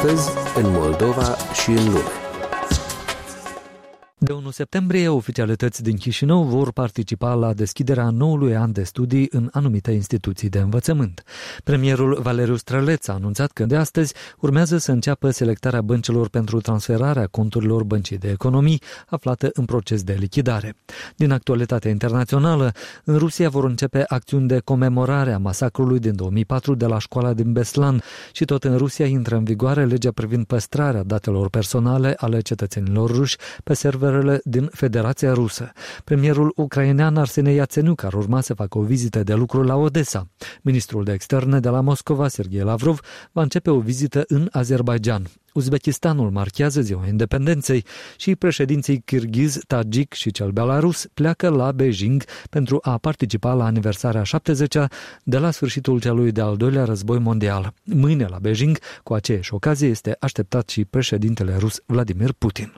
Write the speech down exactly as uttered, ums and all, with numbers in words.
astăzi, în Moldova și în lume. De unu septembrie, oficialități din Chișinău vor participa la deschiderea noului an de studii în anumite instituții de învățământ. Premierul Valeriu Străleț a anunțat că de astăzi urmează să înceapă selectarea băncilor pentru transferarea conturilor Băncii de Economii, aflată în proces de lichidare. Din actualitatea internațională, în Rusia vor începe acțiuni de comemorare a masacrului din două mii patru de la școala din Beslan și tot în Rusia intră în vigoare legea privind păstrarea datelor personale ale cetățenilor ruși pe server din Federația Rusă. Premierul ucrainean Arsenie Iatsenuc ar urma să facă o vizită de lucru la Odessa. Ministrul de externe de la Moscova, Sergei Lavrov, va începe o vizită în Azerbaidjan. Uzbekistanul marchează ziua independenței și președinții kirghiz, tadjik și cel belarus pleacă la Beijing pentru a participa la aniversarea șaptezecea de la sfârșitul celui de-al doilea război mondial. Mâine la Beijing, cu aceeași ocazie, este așteptat și președintele rus Vladimir Putin.